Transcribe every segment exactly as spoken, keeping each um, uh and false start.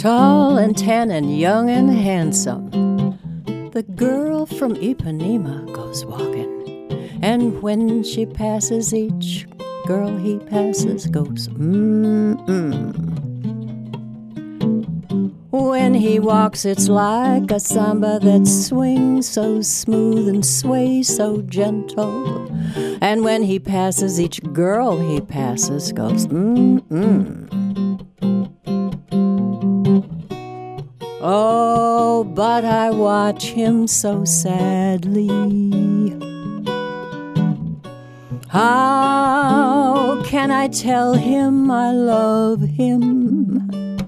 tall and tan and young and handsome. The girl from Ipanema goes walking, and when she passes, each girl he passes goes mm-mm. When he walks, it's like a samba that swings so smooth and sways so gentle. And when he passes, each girl he passes goes mm-mm. Oh, but I watch him so sadly. How can I tell him I love him?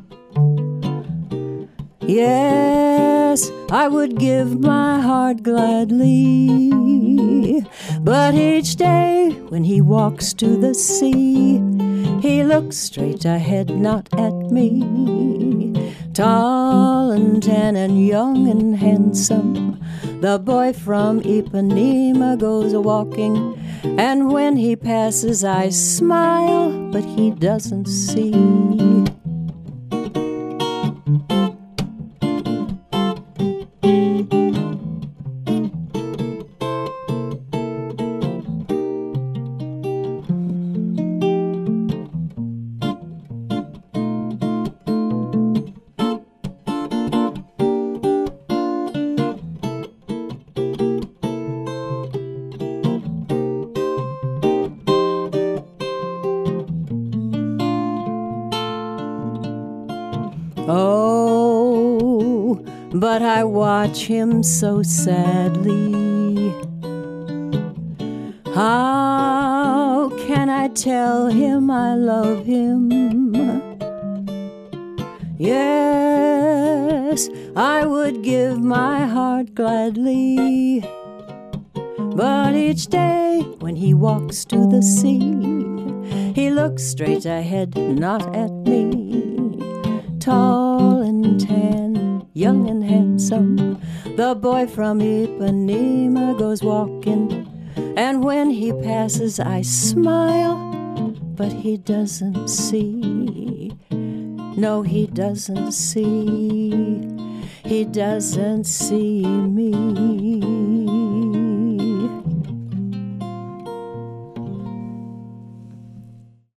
Yes, I would give my heart gladly, but each day when he walks to the sea, he looks straight ahead, not at me. Tall and tan and young and handsome, the boy from Ipanema goes walking, and when he passes I smile, but he doesn't see. Oh, but I watch him so sadly. How can I tell him I love him? Yes, I would give my heart gladly, but each day when he walks to the sea, he looks straight ahead, not at me. Tall and tan, young and handsome, the boy from Ipanema goes walking, and when he passes I smile, but he doesn't see. No, he doesn't see. He doesn't see me.